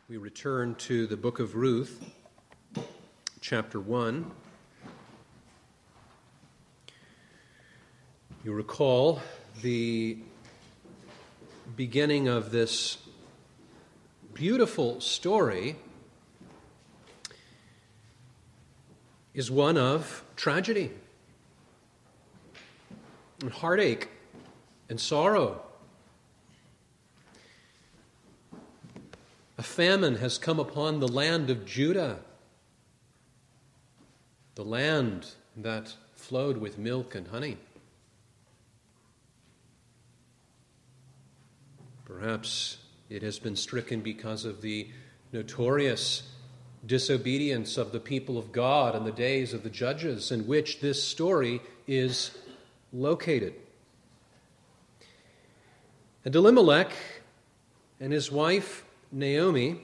We return to the book of Ruth, chapter 1. You recall the beginning of this beautiful story is one of tragedy and heartache and sorrow. A famine has come upon the land of Judah, the land that flowed with milk and honey. Perhaps it has been stricken because of the notorious disobedience of the people of God in the days of the judges in which this story is located. And Elimelech and his wife Naomi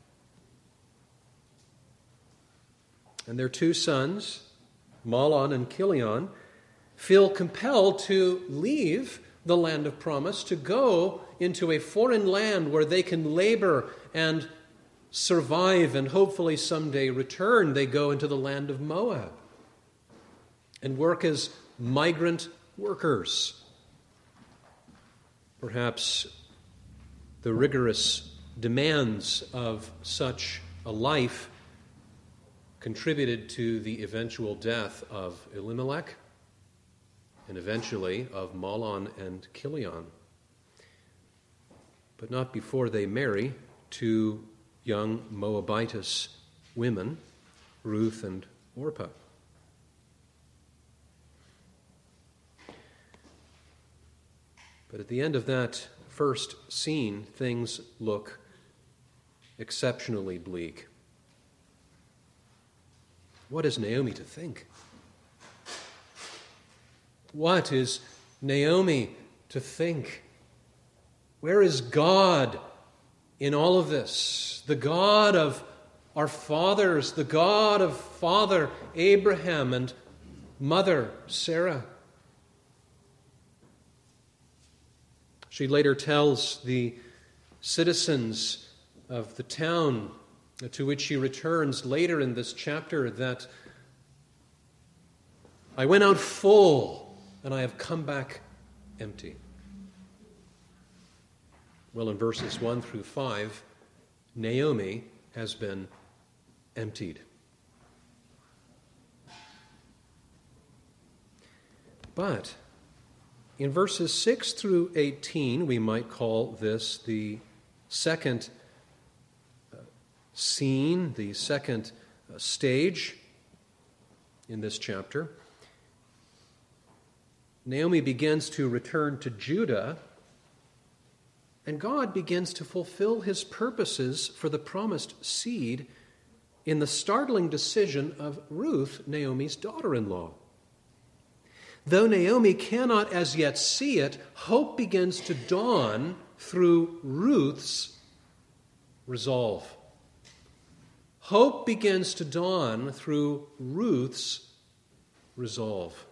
and their two sons, Mahlon and Chilion, feel compelled to leave the land of promise to go into a foreign land where they can labor and survive and hopefully someday return. They go into the land of Moab and work as migrant workers. Perhaps the rigorous demands of such a life contributed to the eventual death of Elimelech and eventually of Mahlon and Chilion, but not before they marry two young Moabitess women, Ruth and Orpah. But at the end of that first scene, things look exceptionally bleak. What is Naomi to think? What is Naomi to think? Where is God in all of this? The God of our fathers, the God of Father Abraham and Mother Sarah. She later tells the citizens of the town to which she returns later in this chapter that I went out full and I have come back empty. Well, in verses 1 through 5, Naomi has been emptied. But in verses 6 through 18, we might call this the second scene, the second stage in this chapter. Naomi begins to return to Judah, and God begins to fulfill his purposes for the promised seed in the startling decision of Ruth, Naomi's daughter-in-law. Though Naomi cannot as yet see it, hope begins to dawn through Ruth's resolve. Hope begins to dawn through Ruth's resolve.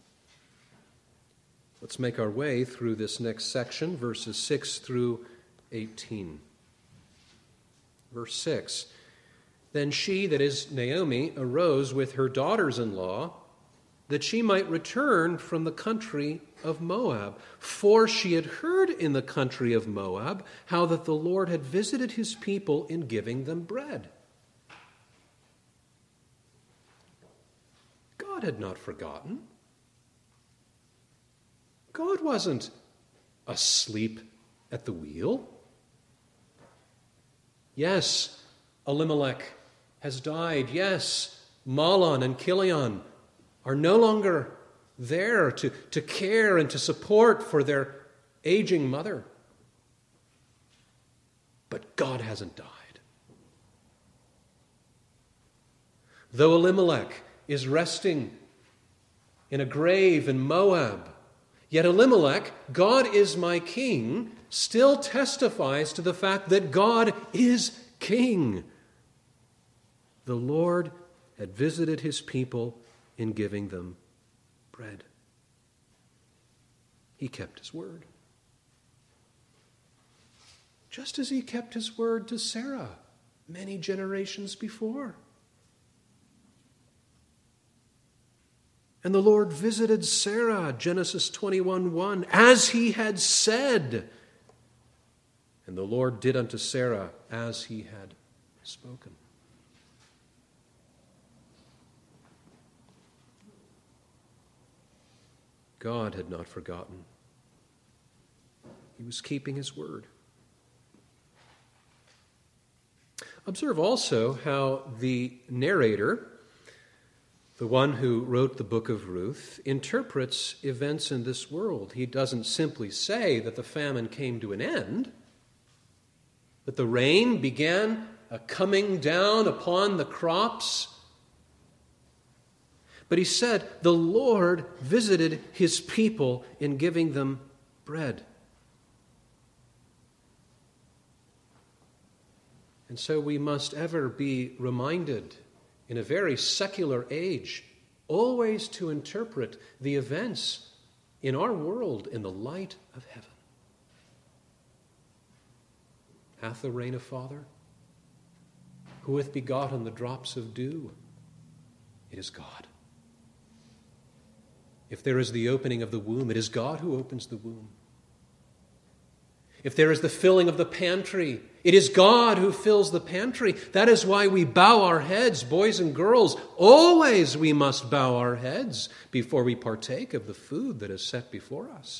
Let's make our way through this next section, verses 6 through 18. Verse 6, Then she, that is Naomi, arose with her daughters-in-law, that she might return from the country of Moab. For she had heard in the country of Moab how that the Lord had visited his people in giving them bread. God had not forgotten. God wasn't asleep at the wheel. Yes, Elimelech has died. Yes, Mahlon and Chilion are no longer there to care and to support for their aging mother. But God hasn't died. Though Elimelech is resting in a grave in Moab, yet Elimelech, God is my king, still testifies to the fact that God is king. The Lord had visited his people in giving them bread. He kept his word. Just as he kept his word to Sarah many generations before. And the Lord visited Sarah, Genesis 21:1, as he had said. And the Lord did unto Sarah as he had spoken. God had not forgotten. He was keeping his word. Observe also how the narrator, the one who wrote the book of Ruth, interprets events in this world. He doesn't simply say that the famine came to an end, that the rain began coming down upon the crops. But he said, the Lord visited his people in giving them bread. And so we must ever be reminded, in a very secular age, always to interpret the events in our world in the light of heaven. Hath the rain a father? Who hath begotten the drops of dew? It is God. If there is the opening of the womb, it is God who opens the womb. If there is the filling of the pantry, it is God who fills the pantry. That is why we bow our heads, boys and girls. Always we must bow our heads before we partake of the food that is set before us.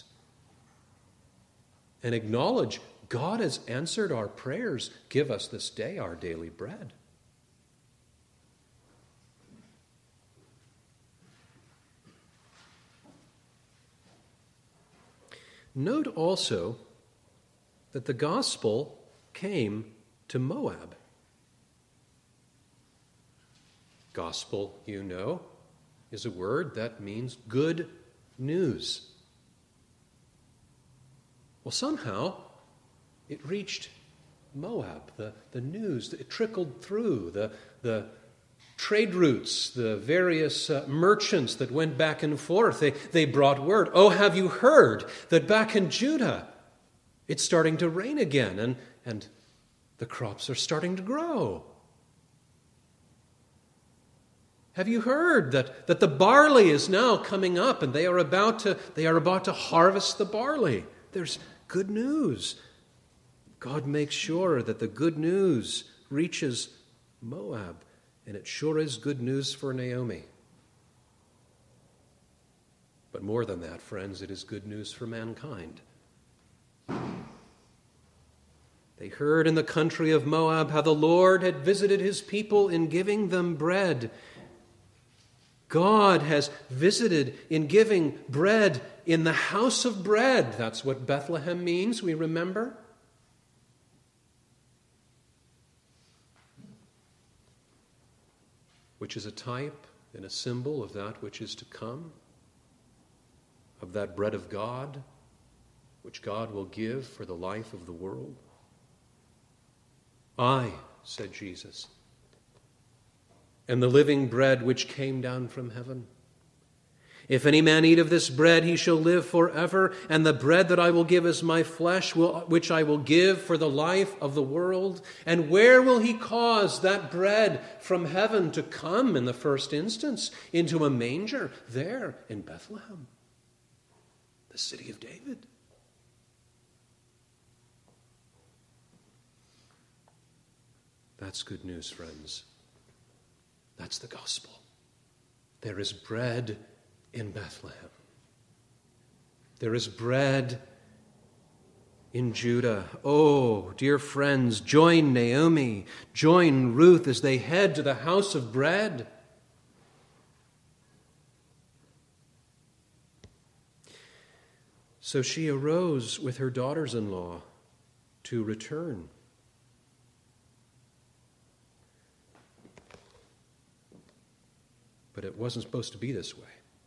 And acknowledge God has answered our prayers. Give us this day our daily bread. Note also that the gospel came to Moab. Gospel, you know, is a word that means good news. Well, somehow it reached Moab, the news. It trickled through the trade routes, the various merchants that went back and forth. They brought word. Oh, have you heard that back in Judah it's starting to rain again and the crops are starting to grow? Have you heard that the barley is now coming up and they are about to harvest the barley? There's good news. God makes sure that the good news reaches Moab, and it sure is good news for Naomi. But more than that, friends, it is good news for mankind. They heard in the country of Moab how the Lord had visited his people in giving them bread. God has visited in giving bread in the house of bread. That's what Bethlehem means, we remember. Which is a type and a symbol of that which is to come, of that bread of God, which God will give for the life of the world. I, said Jesus, am the living bread which came down from heaven. If any man eat of this bread, he shall live forever, and the bread that I will give is my flesh, which I will give for the life of the world. And where will he cause that bread from heaven to come in the first instance? Into a manger there in Bethlehem, the city of David. That's good news, friends. That's the gospel. There is bread in Bethlehem. There is bread in Judah. Oh, dear friends, join Naomi, join Ruth as they head to the house of bread. So she arose with her daughters-in-law to return. But it wasn't supposed to be this way.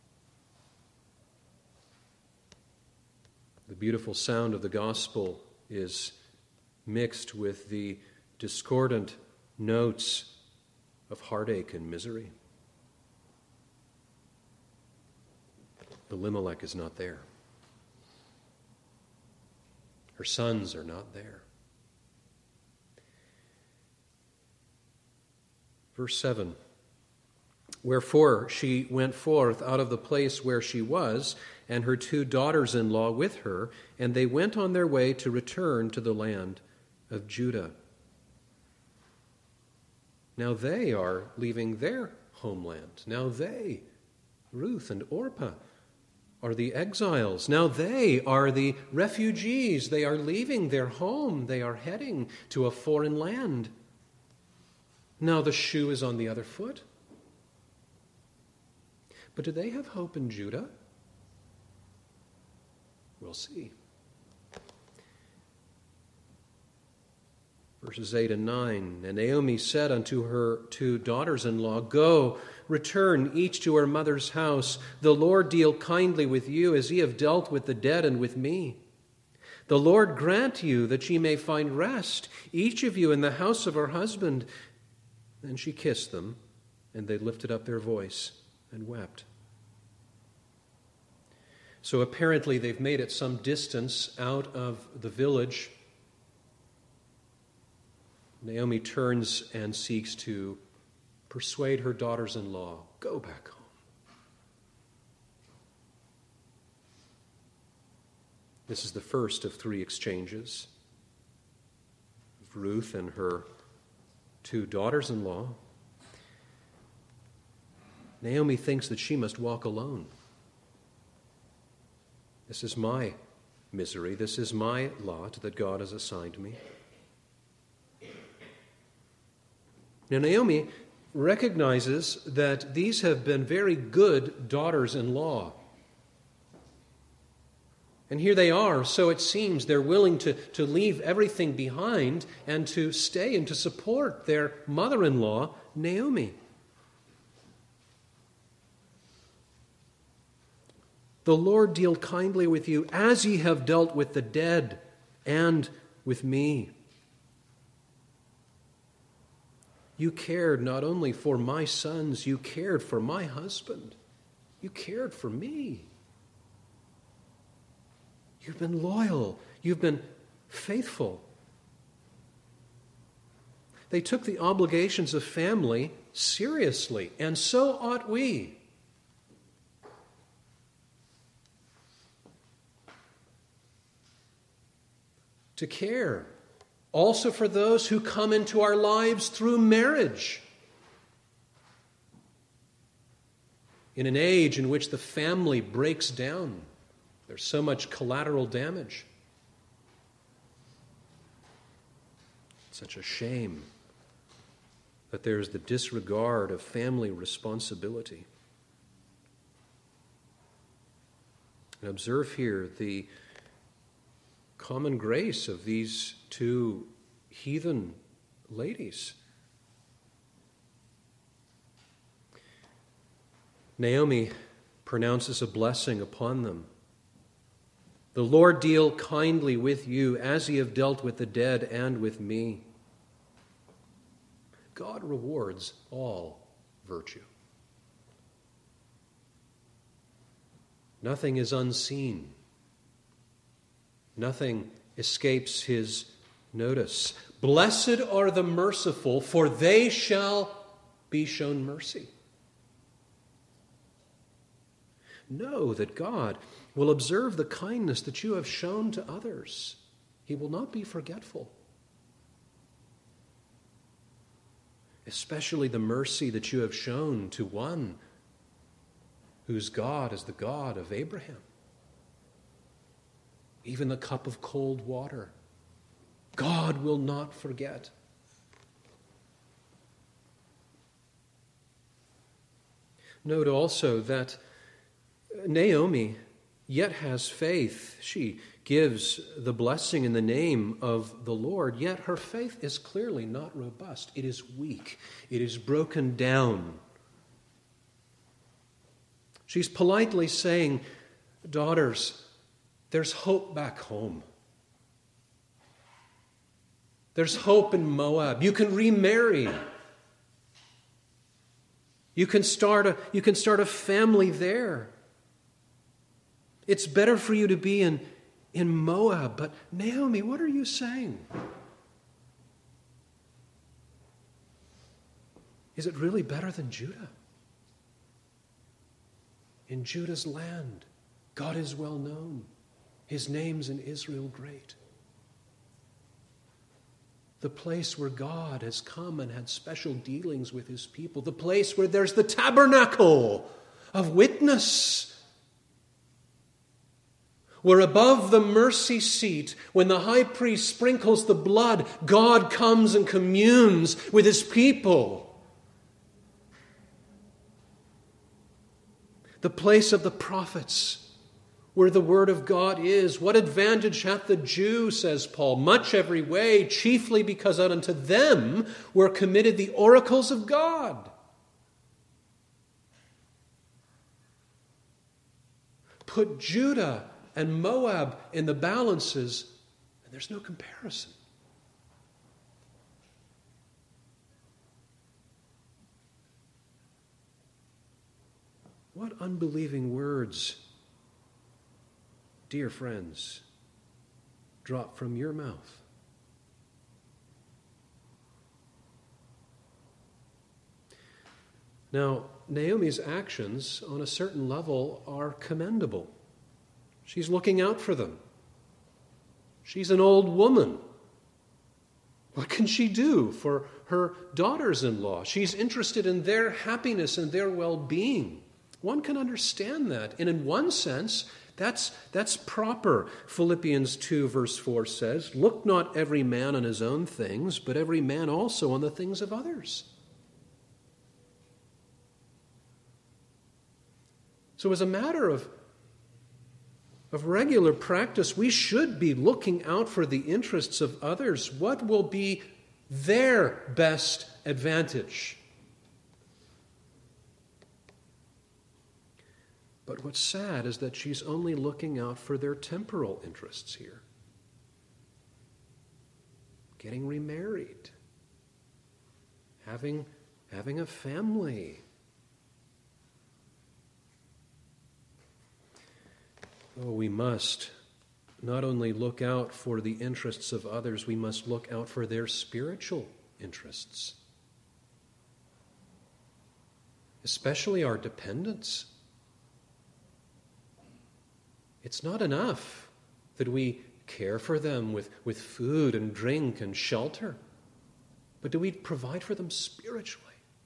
The beautiful sound of the gospel is mixed with the discordant notes of heartache and misery. Elimelech is not there. Her sons are not there. Verse 7. Wherefore she went forth out of the place where she was, and her 2 daughters-in-law with her, and they went on their way to return to the land of Judah. Now they are leaving their homeland. Now they, Ruth and Orpah, are the exiles. Now they are the refugees. They are leaving their home. They are heading to a foreign land. Now the shoe is on the other foot. But do they have hope in Judah? We'll see. Verses 8 and 9. And Naomi said unto her 2 daughters-in-law, Go, return each to her mother's house. The Lord deal kindly with you as ye have dealt with the dead and with me. The Lord grant you that ye may find rest, each of you in the house of her husband. Then she kissed them, and they lifted up their voice and wept. So apparently they've made it some distance out of the village. Naomi turns and seeks to persuade her daughters-in-law, go back home. This is the first of 3 exchanges of Ruth and her 2 daughters-in-law. Naomi thinks that she must walk alone. This is my misery. This is my lot that God has assigned me. Now, Naomi recognizes that these have been very good daughters-in-law. And here they are, so it seems they're willing to leave everything behind and to stay and to support their mother-in-law, Naomi. The Lord deal kindly with you as ye have dealt with the dead and with me. You cared not only for my sons, you cared for my husband. You cared for me. You've been loyal. You've been faithful. They took the obligations of family seriously, and so ought we. To care also for those who come into our lives through marriage. In an age in which the family breaks down, there's so much collateral damage. It's such a shame that there's the disregard of family responsibility. And observe here the common grace of these 2 heathen ladies. Naomi pronounces a blessing upon them. The Lord deal kindly with you as ye have dealt with the dead and with me. God rewards all virtue. Nothing is unseen. Nothing escapes his notice. Blessed are the merciful, for they shall be shown mercy. Know that God will observe the kindness that you have shown to others. He will not be forgetful. Especially the mercy that you have shown to one whose God is the God of Abraham. Even the cup of cold water, God will not forget. Note also that Naomi yet has faith. She gives the blessing in the name of the Lord, yet her faith is clearly not robust. It is weak. It is broken down. She's politely saying, daughters, there's hope back home. There's hope in Moab. You can remarry. You can start a family there. It's better for you to be in Moab. But Naomi, what are you saying? Is it really better than Judah? In Judah's land, God is well known. His name's in Israel great. The place where God has come and had special dealings with his people. The place where there's the tabernacle of witness. Where above the mercy seat, when the high priest sprinkles the blood, God comes and communes with his people. The place of the prophets, where the word of God is. What advantage hath the Jew, says Paul, much every way, chiefly because unto them were committed the oracles of God. Put Judah and Moab in the balances, and there's no comparison. What unbelieving words, dear friends, drop from your mouth. Now, Naomi's actions on a certain level are commendable. She's looking out for them. She's an old woman. What can she do for her daughters-in-law? She's interested in their happiness and their well-being. One can understand that. And in one sense, that's proper. Philippians 2 verse 4 says, "Look not every man on his own things, but every man also on the things of others." So as a matter of regular practice, we should be looking out for the interests of others. What will be their best advantage? But what's sad is that she's only looking out for their temporal interests here. Getting remarried, having a family. Oh, we must not only look out for the interests of others, we must look out for their spiritual interests, especially our dependents. It's not enough that we care for them with food and drink and shelter, but do we provide for them spiritually?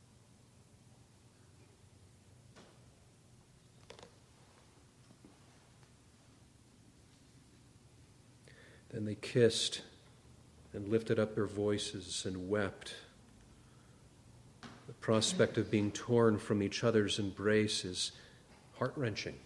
Then they kissed and lifted up their voices and wept. The prospect of being torn from each other's embrace is heart-wrenching.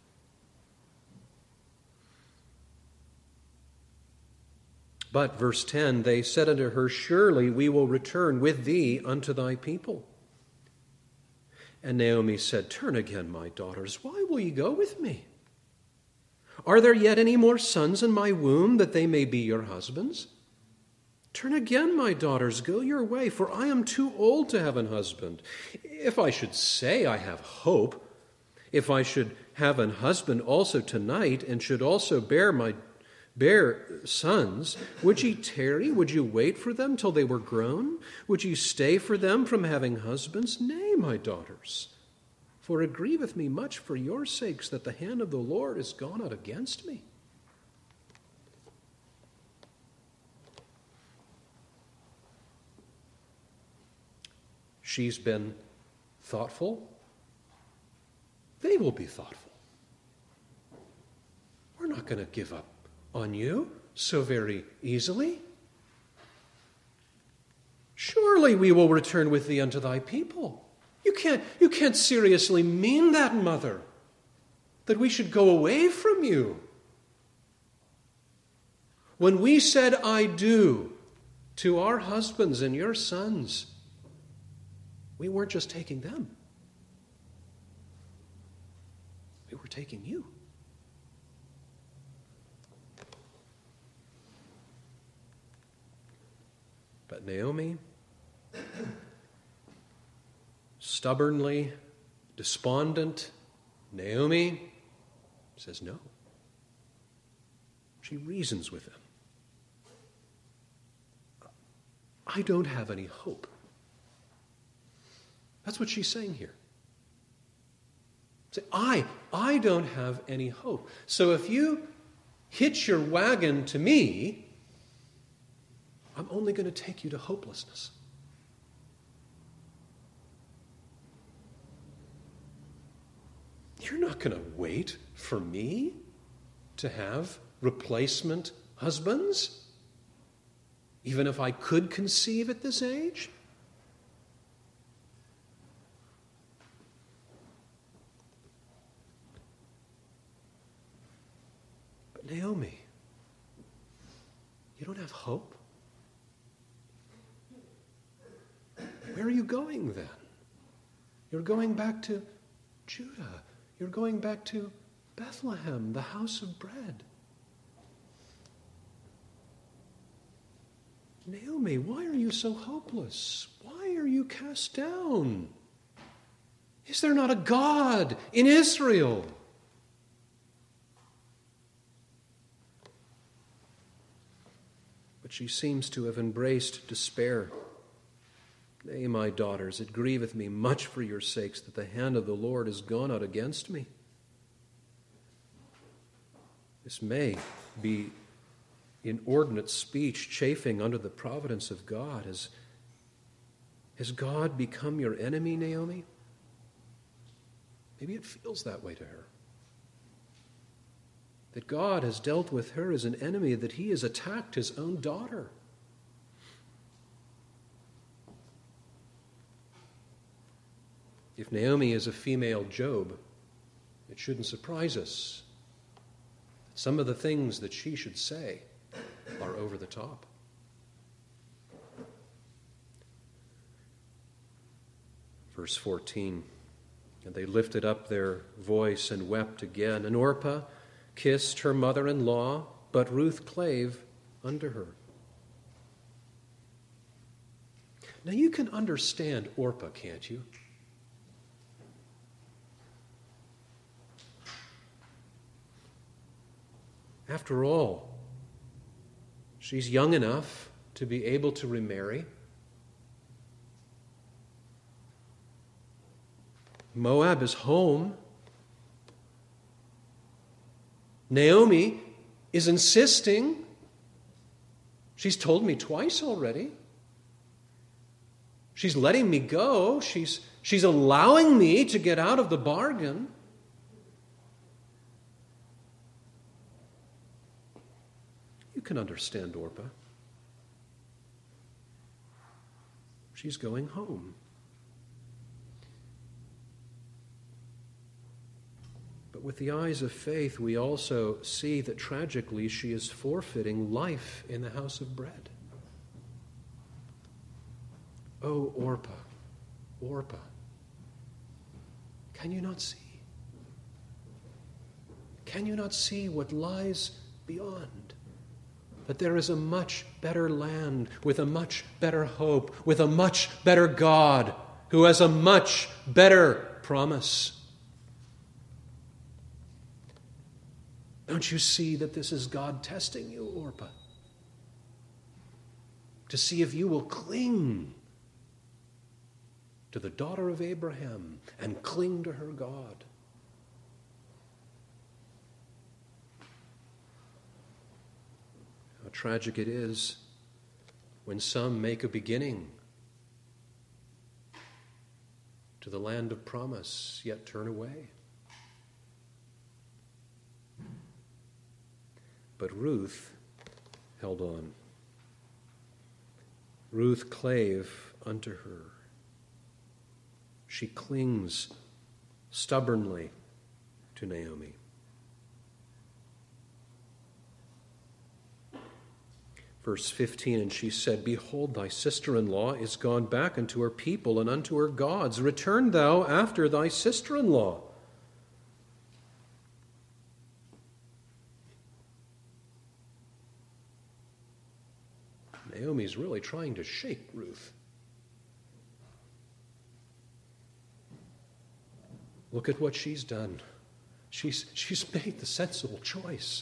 But, verse 10, they said unto her, "Surely we will return with thee unto thy people." And Naomi said, "Turn again, my daughters. Why will ye go with me? Are there yet any more sons in my womb, that they may be your husbands? Turn again, my daughters, go your way, for I am too old to have an husband. If I should say I have hope, if I should have an husband also tonight, and should also bear sons, would ye tarry? Would you wait for them till they were grown? Would ye stay for them from having husbands? Nay, my daughters, for it grieveth me much for your sakes that the hand of the Lord is gone out against me." She's been thoughtful. They will be thoughtful. We're not going to give up on you so very easily. Surely we will return with thee unto thy people. You can't seriously mean that, mother, that we should go away from you. When we said "I do" to our husbands and your sons, we weren't just taking them. We were taking you. But Naomi, stubbornly despondent, Naomi says no. She reasons with him. I don't have any hope. That's what she's saying here. Say, I don't have any hope. So if you hitch your wagon to me, I'm only going to take you to hopelessness. You're not going to wait for me to have replacement husbands, even if I could conceive at this age? But Naomi, you don't have hope? Where are you going then? You're going back to Judah. You're going back to Bethlehem, the house of bread. Naomi, why are you so hopeless? Why are you cast down? Is there not a God in Israel? But she seems to have embraced despair. Nay, my daughters, it grieveth me much for your sakes that the hand of the Lord is gone out against me. This may be inordinate speech chafing under the providence of God. Has God become your enemy, Naomi? Maybe it feels that way to her. That God has dealt with her as an enemy, that he has attacked his own daughter. If Naomi is a female Job, it shouldn't surprise us. Some of the things that she should say are over the top. Verse 14, and they lifted up their voice and wept again. And Orpah kissed her mother-in-law, but Ruth clave unto her. Now you can understand Orpah, can't you? After all, she's young enough to be able to remarry. Moab is home. Naomi is insisting. She's told me twice already. She's letting me go. She's allowing me to get out of the bargain. You can understand Orpah. She's going home. But with the eyes of faith, we also see that tragically she is forfeiting life in the house of bread. Oh, Orpah, Orpah, can you not see? Can you not see what lies beyond? That there is a much better land with a much better hope, with a much better God who has a much better promise. Don't you see that this is God testing you, Orpah? To see if you will cling to the daughter of Abraham and cling to her God. How tragic it is when some make a beginning to the land of promise, yet turn away. But Ruth held on. Ruth clave unto her. She clings stubbornly to Naomi. Verse 15, and she said, Behold, thy sister-in-law is gone back unto her people and unto her gods. Return thou after thy sister-in-law. Naomi's really trying to shake Ruth. Look at what she's done. She's made the sensible choice.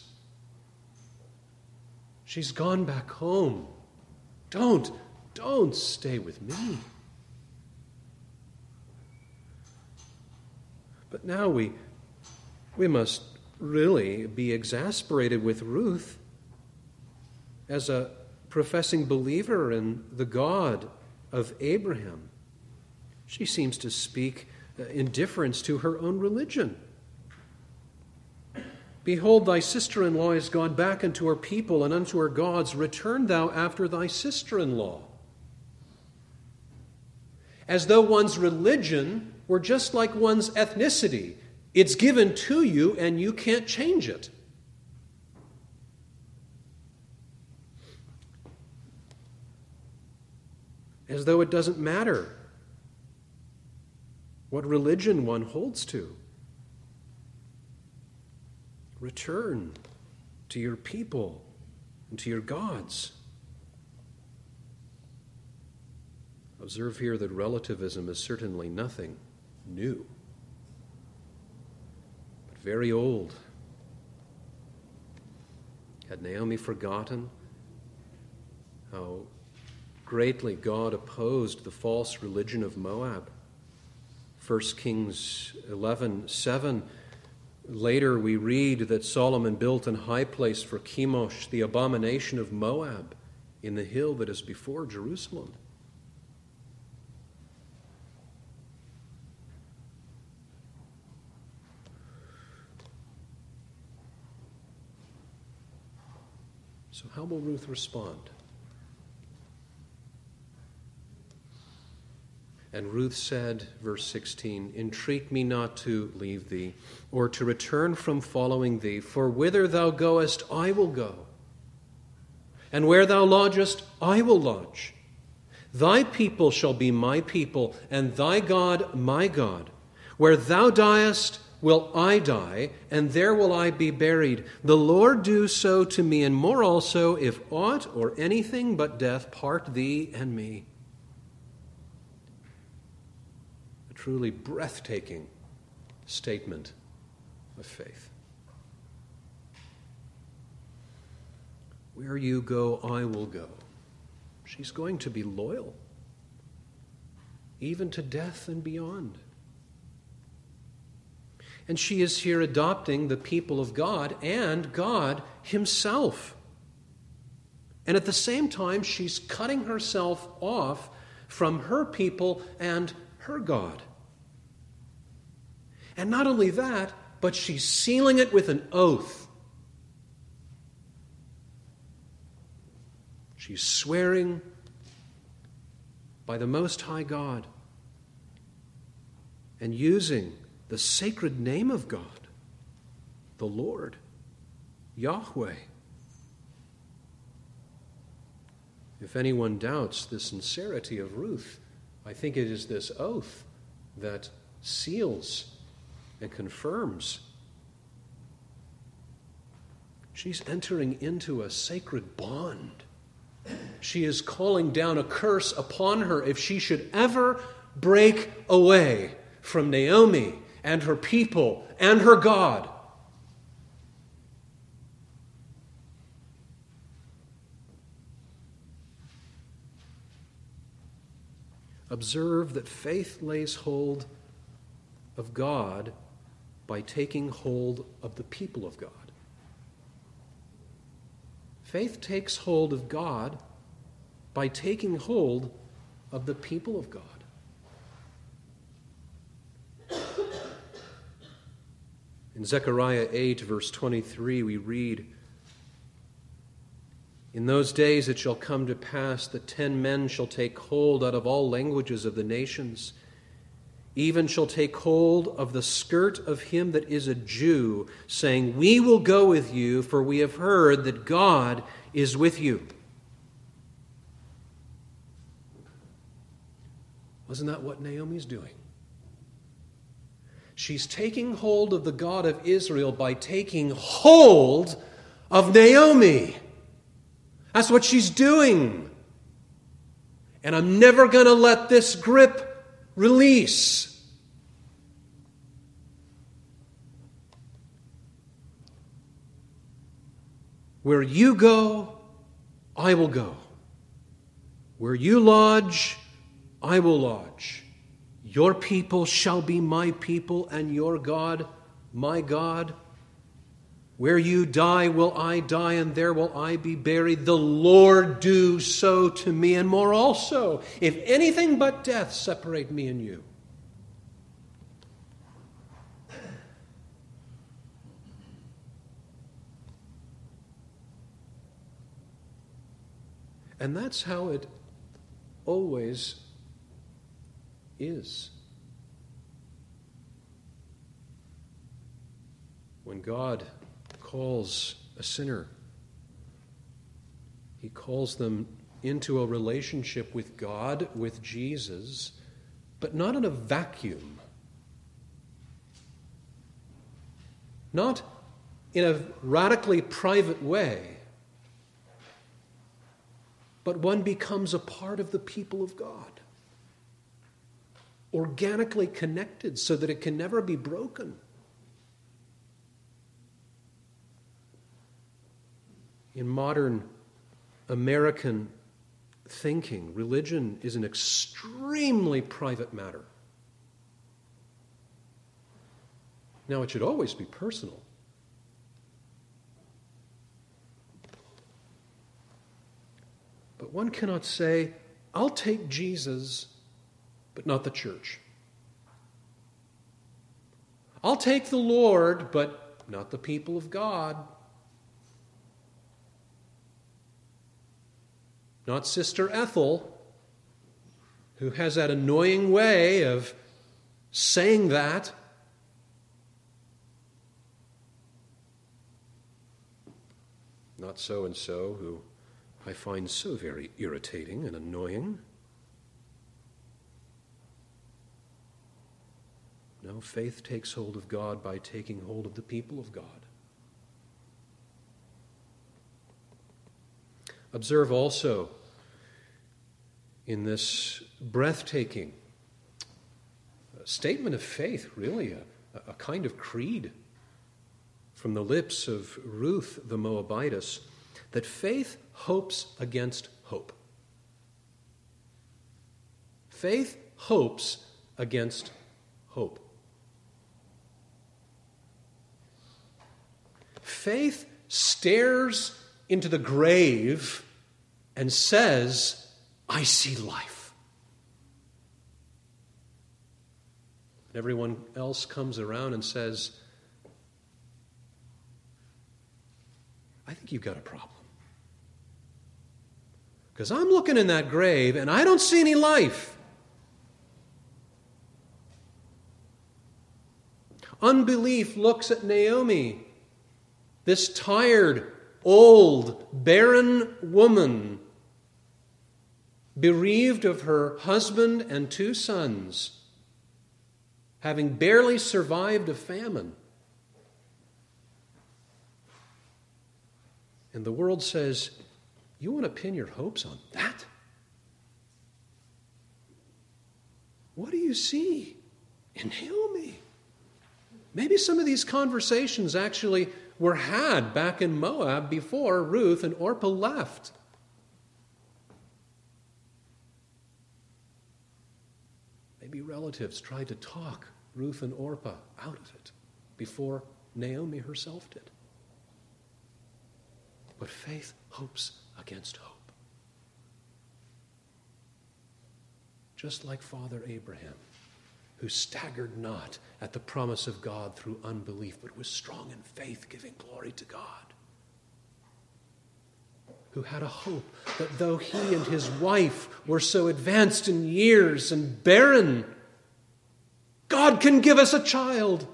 She's gone back home. Don't stay with me. But now we must really be exasperated with Ruth as a professing believer in the God of Abraham. She seems to speak in deference to her own religion. Behold, thy sister-in-law is gone back unto her people and unto her gods. Return thou after thy sister-in-law. As though one's religion were just like one's ethnicity. It's given to you and you can't change it. As though it doesn't matter what religion one holds to. Return to your people and to your gods. Observe here that relativism is certainly nothing new, but very old. Had Naomi forgotten how greatly God opposed the false religion of Moab? 1 Kings 11:7. Later we read that Solomon built an high place for Chemosh, the abomination of Moab, in the hill that is before Jerusalem. So how will Ruth respond? And Ruth said, verse 16, entreat me not to leave thee, or to return from following thee, for whither thou goest, I will go, and where thou lodgest, I will lodge. Thy people shall be my people, and thy God my God. Where thou diest, will I die, and there will I be buried. The Lord do so to me, and more also, if aught or anything but death part thee and me. Truly breathtaking statement of faith. Where you go, I will go. She's going to be loyal, even to death and beyond. And she is here adopting the people of God and God Himself. And at the same time, she's cutting herself off from her people and her God. And not only that, but she's sealing it with an oath. She's swearing by the Most High God and using the sacred name of God, the Lord, Yahweh. If anyone doubts the sincerity of Ruth, I think it is this oath that seals and confirms. She's entering into a sacred bond. She is calling down a curse upon her if she should ever break away from Naomi and her people and her God. Observe that faith lays hold of God by taking hold of the people of God. Faith takes hold of God by taking hold of the people of God. In Zechariah 8, verse 23, we read, in those days it shall come to pass that 10 men shall take hold out of all languages of the nations, even shall take hold of the skirt of him that is a Jew, saying, we will go with you, for we have heard that God is with you. Wasn't that what Naomi's doing? She's taking hold of the God of Israel by taking hold of Naomi. That's what she's doing. And I'm never going to let this grip release. Where you go, I will go. Where you lodge, I will lodge. Your people shall be my people, and your God my God. Where you die will I die, and there will I be buried. The Lord do so to me, and more also, if anything but death separate me and you. And that's how it always is. When God calls a sinner, He calls them into a relationship with God, with Jesus, but not in a vacuum. Not in a radically private way, but one becomes a part of the people of God, organically connected so that it can never be broken. In modern American thinking, religion is an extremely private matter. Now, it should always be personal. But one cannot say, I'll take Jesus, but not the church. I'll take the Lord, but not the people of God. Not Sister Ethel, who has that annoying way of saying that. Not so-and-so, who I find so very irritating and annoying. No, faith takes hold of God by taking hold of the people of God. Observe also in this breathtaking statement of faith, really a kind of creed from the lips of Ruth the Moabitess, that faith hopes against hope. Faith hopes against hope. Faith stares into the grave and says, I see life. And everyone else comes around and says, I think you've got a problem. Because I'm looking in that grave and I don't see any life. Unbelief looks at Naomi, this tired, old, barren woman, bereaved of her husband and 2 sons, having barely survived a famine. And the world says, you want to pin your hopes on that? What do you see in Naomi? Maybe some of these conversations actually were had back in Moab before Ruth and Orpah left. Maybe relatives tried to talk Ruth and Orpah out of it before Naomi herself did. But faith hopes against hope. Just like Father Abraham, who staggered not at the promise of God through unbelief, but was strong in faith, giving glory to God. Who had a hope that though he and his wife were so advanced in years and barren, God can give us a child.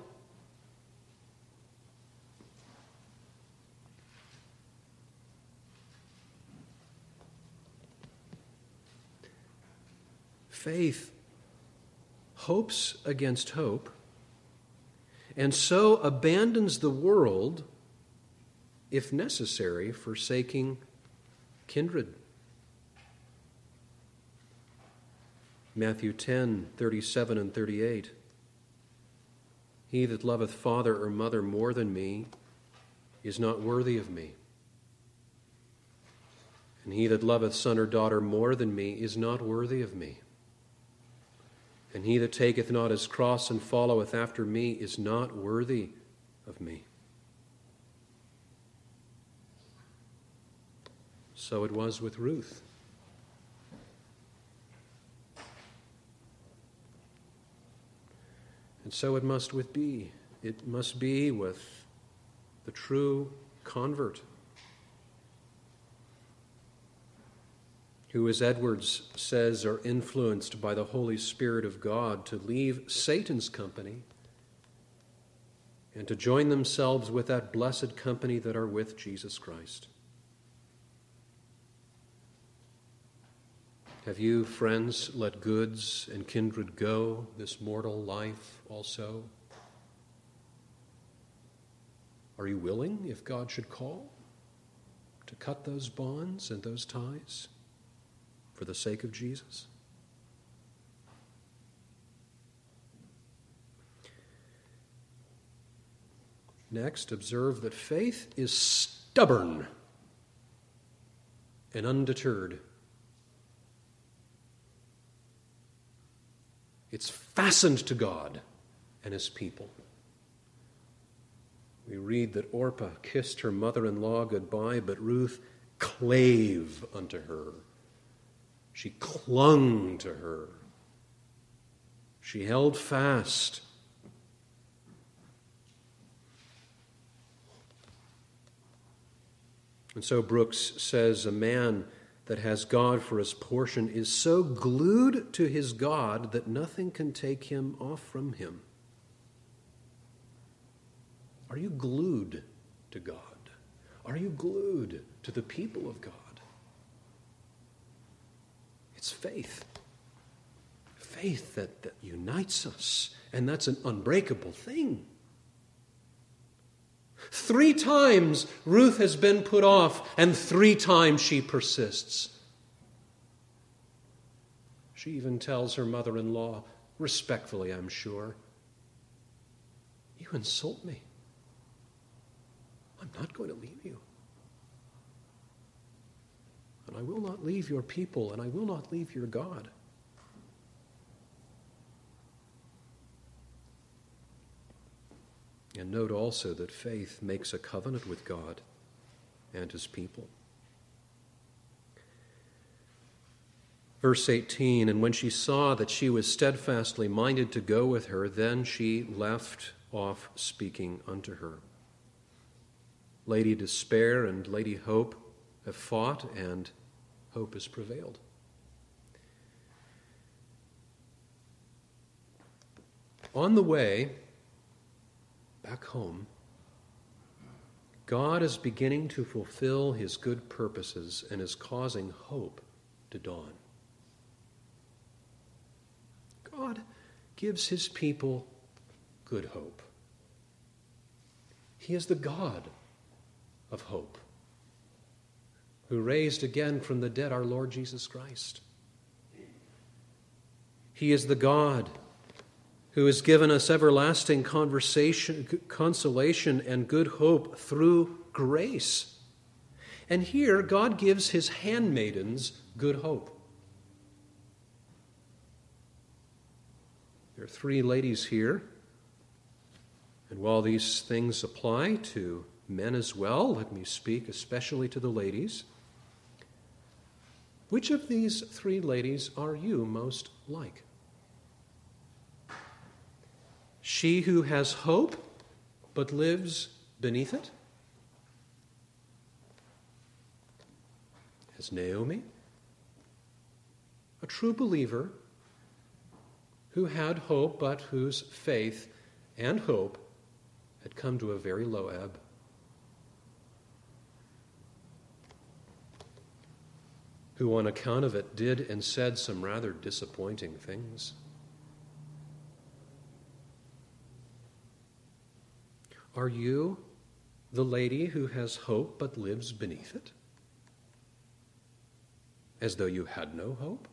Faith hopes against hope, and so abandons the world, if necessary, forsaking kindred. Matthew 10:37 and 38. He that loveth father or mother more than me is not worthy of me. And he that loveth son or daughter more than me is not worthy of me. And he that taketh not his cross and followeth after me is not worthy of me. So it was with Ruth. And so it must be. It must be with the true convert, who, as Edwards says, are influenced by the Holy Spirit of God to leave Satan's company and to join themselves with that blessed company that are with Jesus Christ. Have you, friends, let goods and kindred go, this mortal life also? Are you willing, if God should call, to cut those bonds and those ties for the sake of Jesus? Next, observe that faith is stubborn and undeterred. It's fastened to God and his people. We read that Orpah kissed her mother-in-law goodbye, but Ruth clave unto her. She clung to her. She held fast. And so Brooks says, a man that has God for his portion is so glued to his God that nothing can take him off from him. Are you glued to God? Are you glued to the people of God? It's faith. Faith that unites us, and that's an unbreakable thing. 3 times Ruth has been put off, and 3 times she persists. She even tells her mother-in-law, respectfully, I'm sure, you insult me. I'm not going to leave you. And I will not leave your people, and I will not leave your God. And note also that faith makes a covenant with God and his people. Verse 18, and when she saw that she was steadfastly minded to go with her, then she left off speaking unto her. Lady Despair and Lady Hope have fought, and hope has prevailed. On the way back home, God is beginning to fulfill his good purposes and is causing hope to dawn. God gives his people good hope. He is the God of hope, who raised again from the dead our Lord Jesus Christ. He is the God who has given us everlasting consolation and good hope through grace. And here, God gives his handmaidens good hope. There are 3 ladies here, and while these things apply to men as well, let me speak especially to the ladies. Which of these 3 ladies are you most like? She who has hope but lives beneath it? As Naomi, a true believer who had hope but whose faith and hope had come to a very low ebb. Who on account of it did and said some rather disappointing things. Are you the lady who has hope but lives beneath it? As though you had no hope?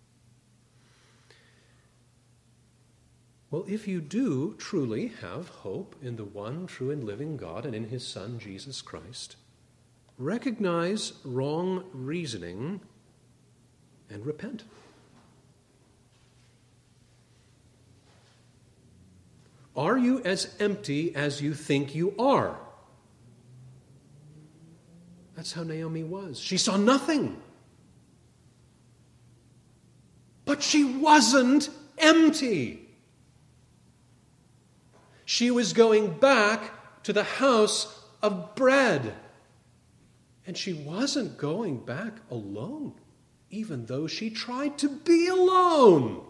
Well, if you do truly have hope in the one true and living God and in his Son, Jesus Christ, recognize wrong reasoning and repent. Are you as empty as you think you are? That's how Naomi was. She saw nothing. But she wasn't empty. She was going back to the house of bread. And she wasn't going back alone, even though she tried to be alone.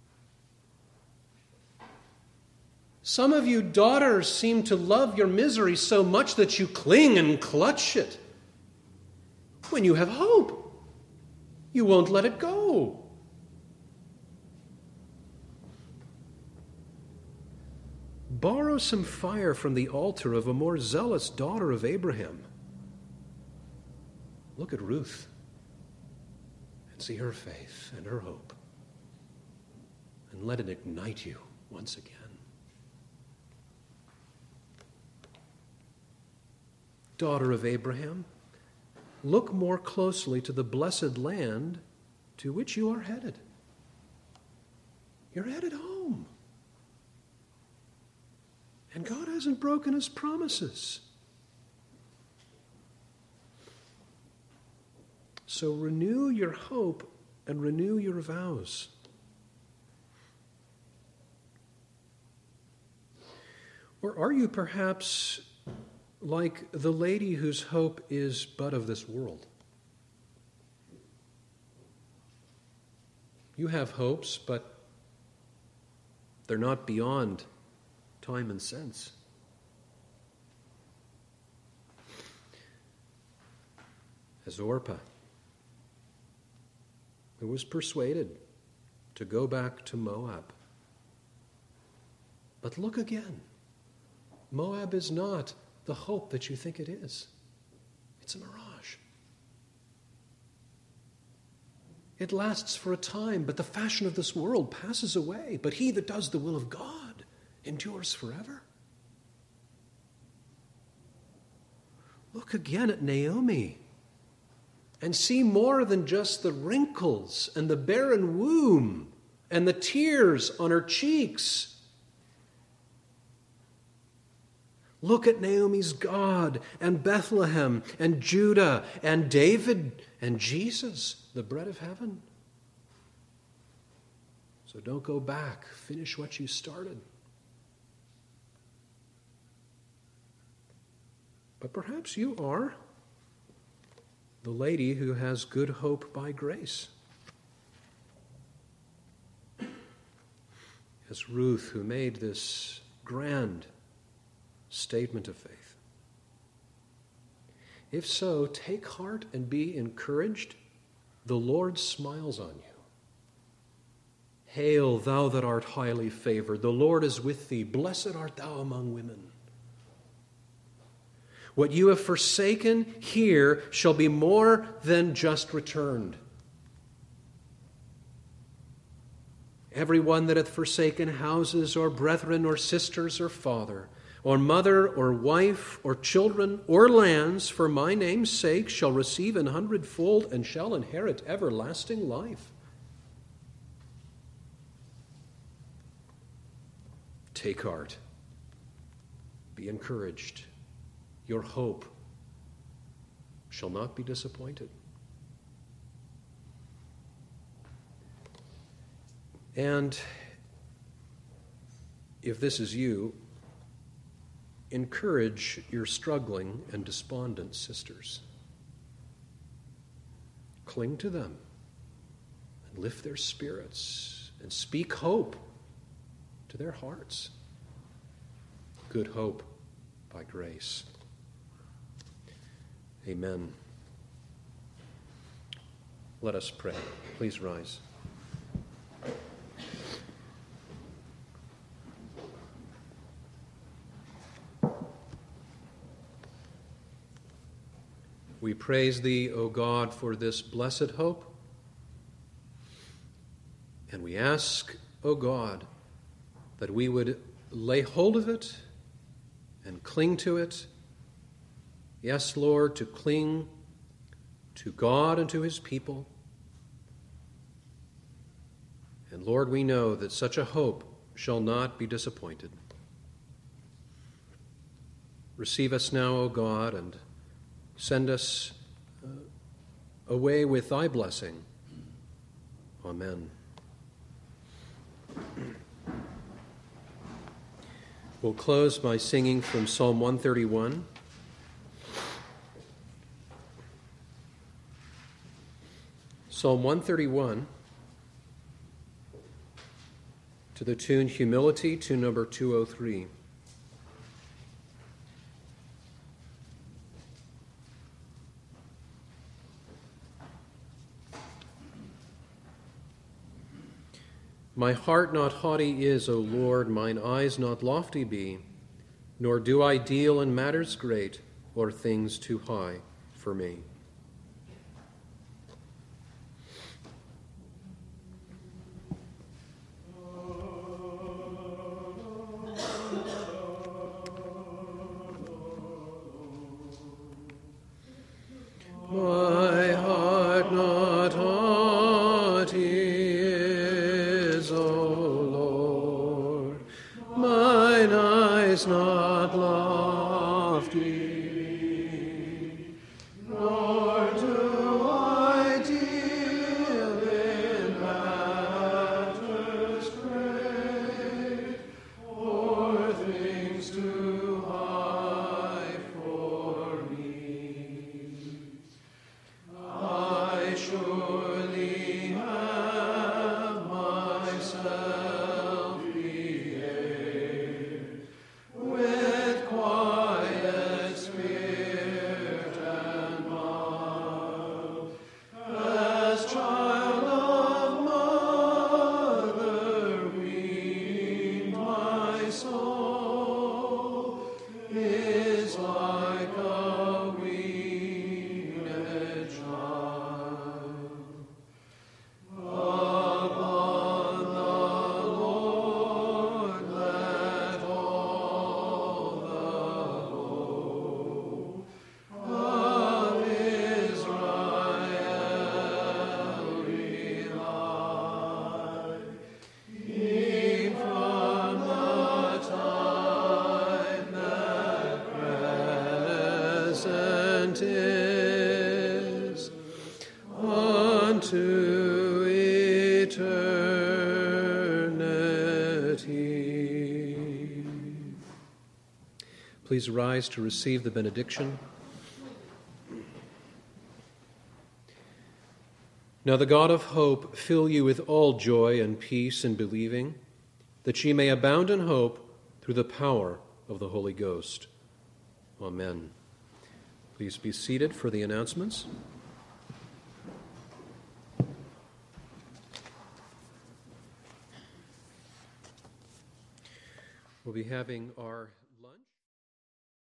Some of you daughters seem to love your misery so much that you cling and clutch it. When you have hope, you won't let it go. Borrow some fire from the altar of a more zealous daughter of Abraham. Look at Ruth and see her faith and her hope, and let it ignite you once again. Daughter of Abraham, look more closely to the blessed land to which you are headed. You're headed home. And God hasn't broken his promises. So renew your hope and renew your vows. Or are you perhaps like the lady whose hope is but of this world? You have hopes, but they're not beyond time and sense. As Orpah, who was persuaded to go back to Moab. But look again. Moab is not the hope that you think it is. It's a mirage. It lasts for a time, but the fashion of this world passes away. But he that does the will of God endures forever. Look again at Naomi and see more than just the wrinkles and the barren womb and the tears on her cheeks. Look at Naomi's God and Bethlehem and Judah and David and Jesus, the bread of heaven. So don't go back. Finish what you started. But perhaps you are the lady who has good hope by grace. As Ruth, who made this grand statement of faith. If so, take heart and be encouraged. The Lord smiles on you. Hail, thou that art highly favored. The Lord is with thee. Blessed art thou among women. What you have forsaken here shall be more than just returned. Everyone that hath forsaken houses or brethren or sisters or father or mother or wife or children or lands for my name's sake shall receive 100-fold and shall inherit everlasting life. Take heart. Be encouraged. Your hope shall not be disappointed. And if this is you, encourage your struggling and despondent sisters. Cling to them and lift their spirits and speak hope to their hearts. Good hope by grace. Amen. Let us pray. Please rise. We praise thee, O God, for this blessed hope. And we ask, O God, that we would lay hold of it and cling to it. Yes, Lord, to cling to God and to his people. And Lord, we know that such a hope shall not be disappointed. Receive us now, O God, and send us away with thy blessing. Amen. We'll close by singing from Psalm 131. Psalm 131, to the tune Humility, tune number 203. My heart not haughty is, O Lord, mine eyes not lofty be, nor do I deal in matters great or things too high for me. My heart not haughty is, O Lord, mine eyes not lofty, nor do I deal in matters great, or things too high for me. I surely have myself behaved with quiet spirit and mild, as child of mother weaned. My soul is like a weaned child. Upon the Lord let all the hope of Israel rely. Keep from the time that present is unto eternity. Please rise to receive the benediction. Now the God of hope fill you with all joy and peace in believing, that ye may abound in hope through the power of the Holy Ghost. Amen. Please be seated for the announcements. We'll be having our